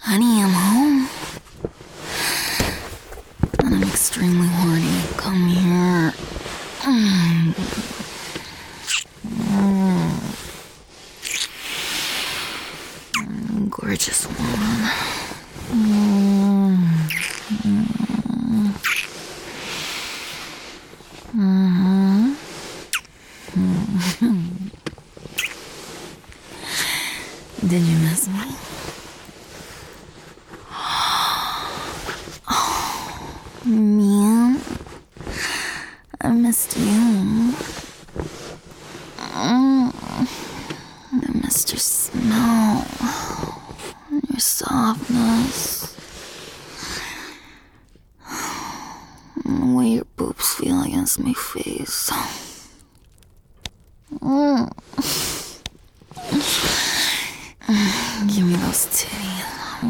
Honey, I'm home. And I'm extremely horny. Come here. Gorgeous woman. Did you miss me? Man, I missed you. I missed your smell, your softness, and the way your boobs feel against my face. Give me those titties.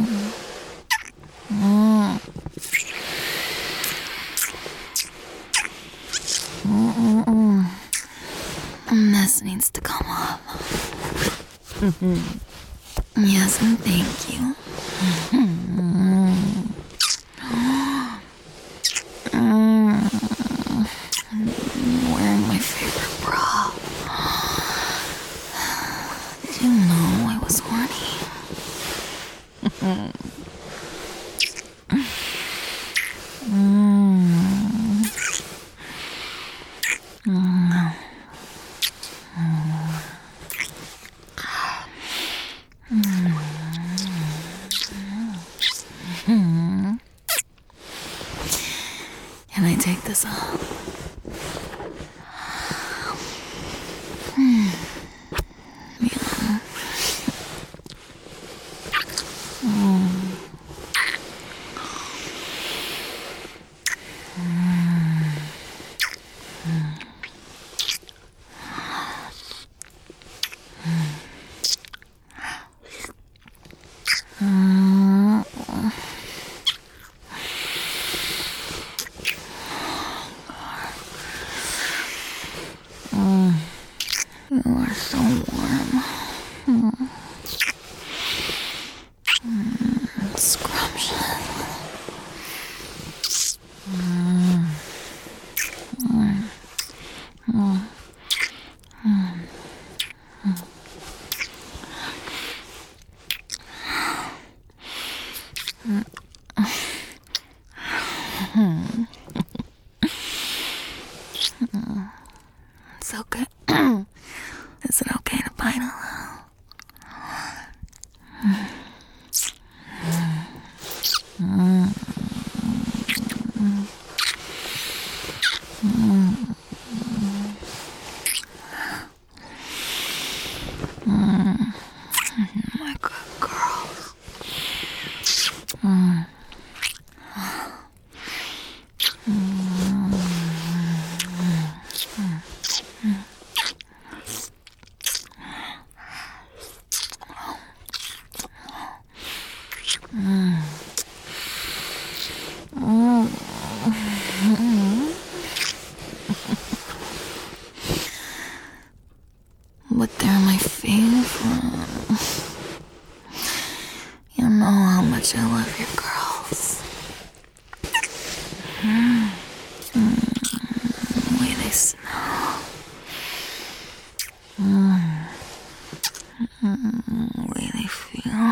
This needs to come up. Yes, and thank you. Wearing my favorite bra. Did you know I was horny? Can I take this off? You are so warm. Scrumptious. It's okay. Is it okay to bite a little? My good girls. But they're my favorite. You know how much I love your girls. The way they smell. The way they feel.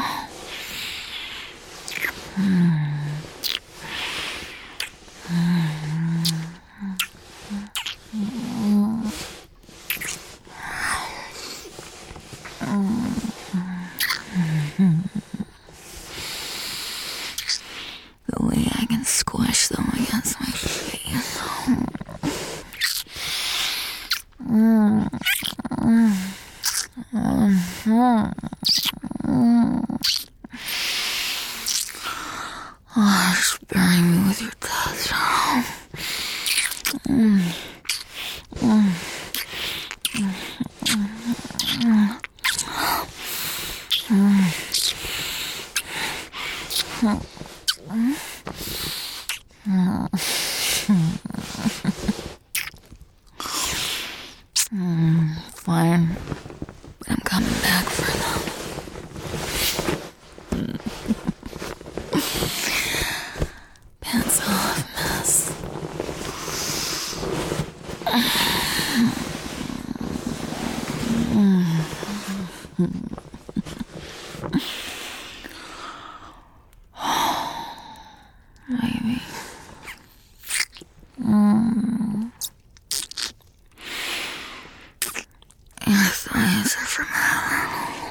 The way I can squish them against my face. It's all a mess. Maybe. Yes, I answer from hell.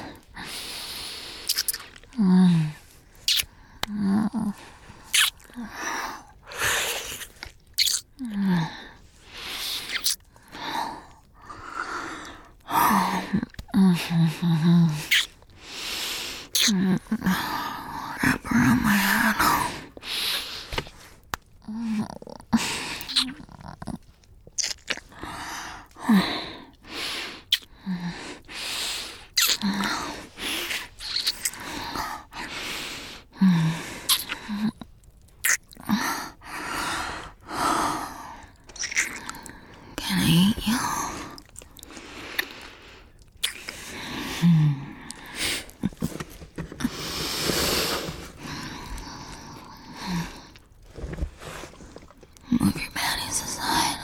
Wrap around my head. Can I eat you? Move your panties aside.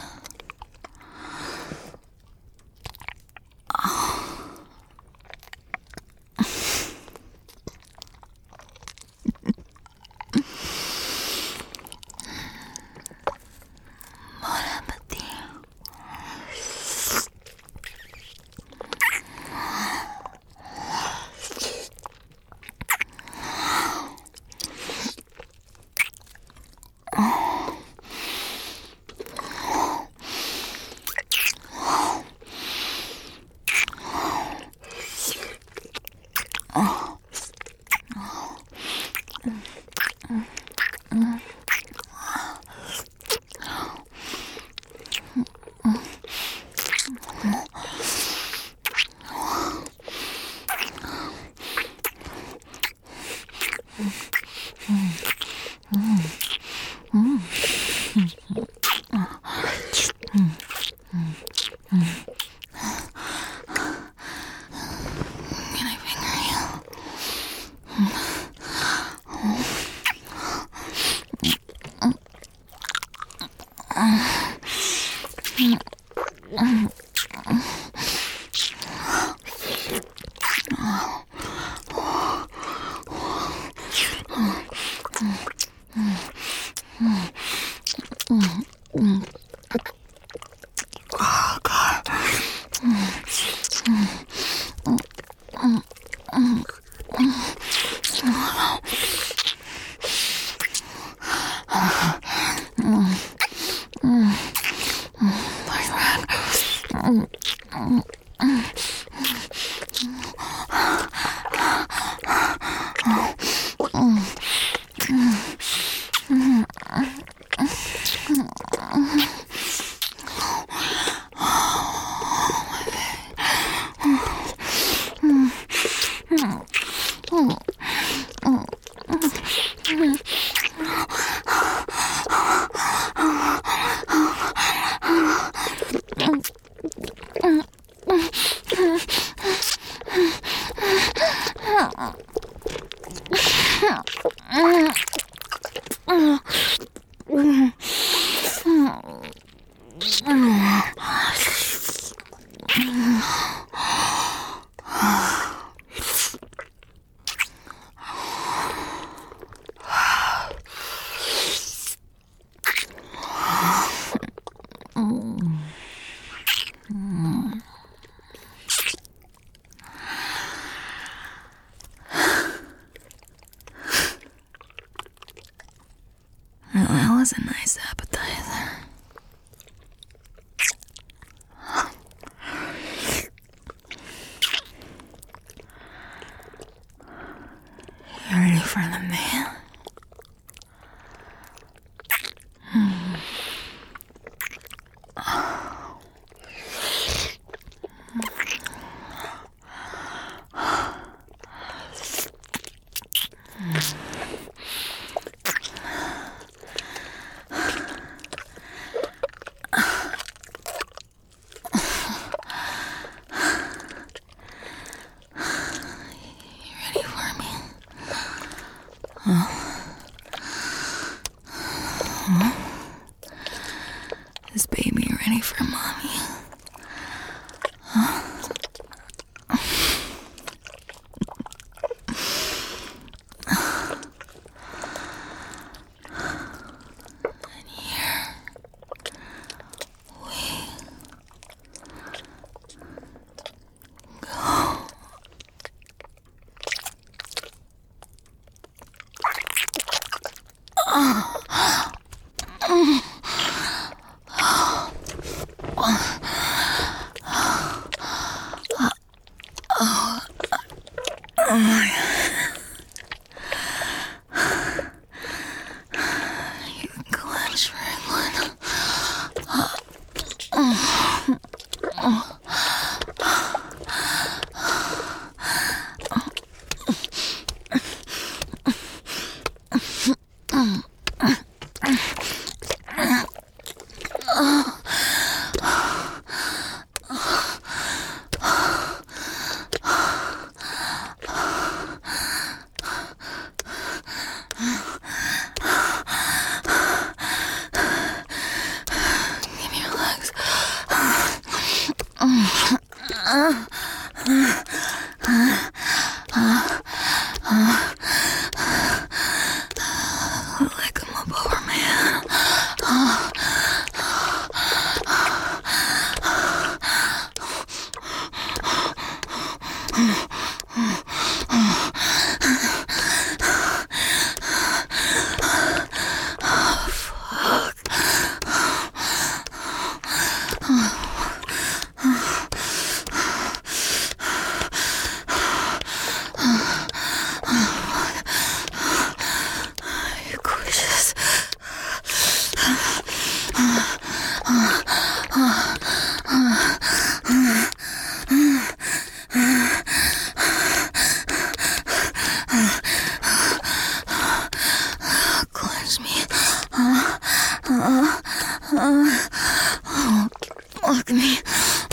Bon appetit. Can I finger you? Oh, God. Well, that was a nice appetizer. You ready for the meal? for mommy. And here we go. You clench, Franklin. Give me your legs. Lick 'em up over, man. You're gorgeous. Cleanse me. Look at me.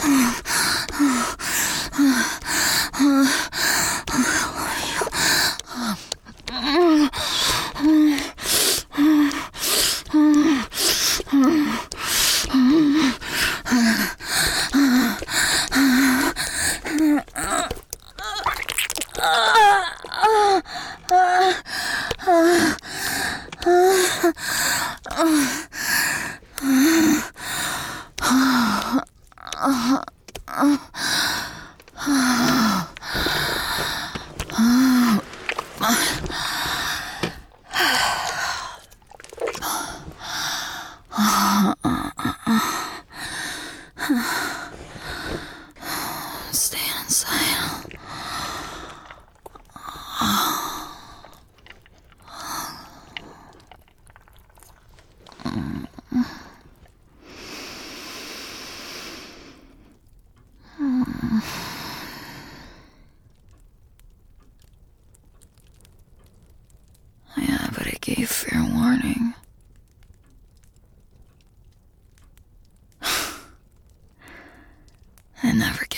Stay inside. Yeah, but I gave fair warning. I never